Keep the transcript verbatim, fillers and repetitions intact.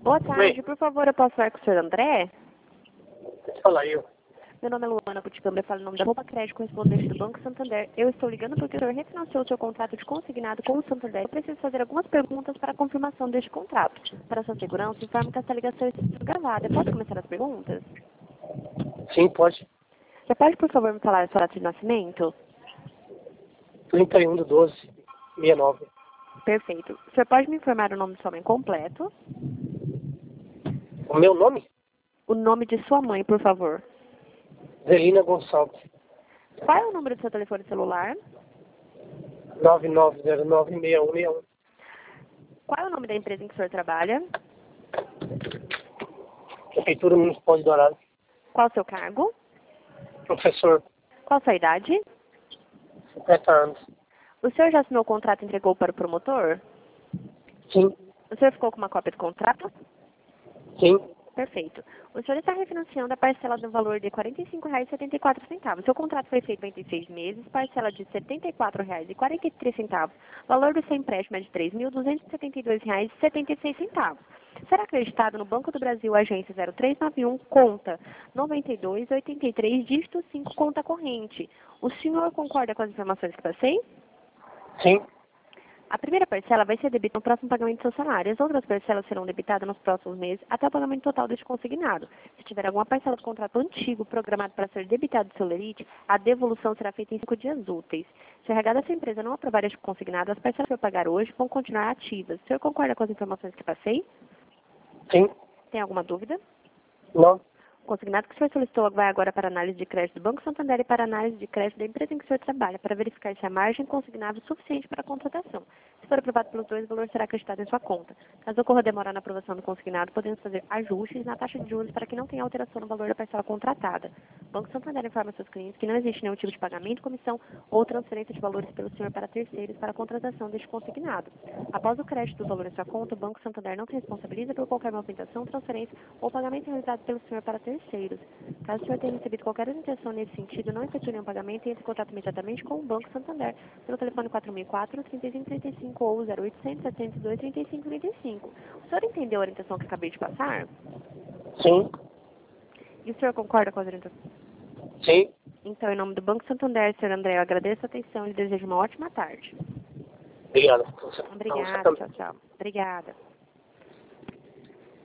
Boa tarde, por favor, eu posso falar com o senhor André? Fala eu. Meu nome é Luana Puticambra, eu falo em nome da Roupa Crédito, correspondente do Banco Santander. Eu estou ligando porque o senhor refinanciou o seu contrato de consignado com o Santander. Eu preciso fazer algumas perguntas para a confirmação deste contrato. Para sua segurança, informe que essa ligação está sendo gravada. Pode começar as perguntas? Sim, pode. Você pode, por favor, me falar a sua data de nascimento? trinta e um de doze, sessenta e nove. Perfeito. O senhor pode me informar o nome de sua mãe completo? O meu nome? O nome de sua mãe, por favor. Zelina Gonçalves. Qual é o número do seu telefone celular? nove nove zero nove, seis um seis um. Qual é o nome da empresa em que o senhor trabalha? Prefeitura Municipal de Dourados. Qual o seu cargo? Professor. Qual a sua idade? cinquenta anos. O senhor já assinou o contrato e entregou para o promotor? Sim. O senhor ficou com uma cópia do contrato? Sim. Perfeito. O senhor está refinanciando a parcela do valor de quarenta e cinco reais e setenta e quatro centavos. Seu contrato foi feito em vinte e seis meses, parcela de setenta e quatro reais e quarenta e três centavos. Valor do seu empréstimo é de três mil duzentos e setenta e dois reais e setenta e seis centavos. Será acreditado no Banco do Brasil, agência zero três nove um, conta noventa e dois, oitenta e três, dígito cinco, conta corrente. O senhor concorda com as informações que passei? Sim. A primeira parcela vai ser debita no próximo pagamento do seu salário. As outras parcelas serão debitadas nos próximos meses até o pagamento total deste consignado. Se tiver alguma parcela do contrato antigo programado para ser debitado do seu lerite, a devolução será feita em cinco dias úteis. Se o R H dessa empresa não aprovar este consignado, as parcelas que eu pagar hoje vão continuar ativas. O senhor concorda com as informações que passei? Sim. Tem alguma dúvida? Não. O consignado que o senhor solicitou vai agora para análise de crédito do Banco Santander e para análise de crédito da empresa em que o senhor trabalha, para verificar se a margem consignável é suficiente para a contratação. Se for aprovado pelos dois, o valor será acreditado em sua conta. Caso ocorra demora na aprovação do consignado, podemos fazer ajustes na taxa de juros para que não tenha alteração no valor da parcela contratada. O Banco Santander informa seus clientes que não existe nenhum tipo de pagamento, comissão ou transferência de valores pelo senhor para terceiros para a contratação deste consignado. Após o crédito do valor em sua conta, o Banco Santander não se responsabiliza por qualquer movimentação, transferência ou pagamento realizado pelo senhor para terceiros. Caso o senhor tenha recebido qualquer orientação nesse sentido, não efetue nenhum pagamento e entre em contato imediatamente com o Banco Santander pelo telefone quatro mil e quatro, trinta e cinco trinta e cinco ou zero oitocentos, setecentos e dois, trinta e cinco trinta e cinco. O senhor entendeu a orientação que acabei de passar? Sim. E o senhor concorda com as orientações? Sim. Então, em nome do Banco Santander, senhor André, eu agradeço a atenção e desejo uma ótima tarde. Obrigado. Obrigada, tchau, tchau. Obrigada.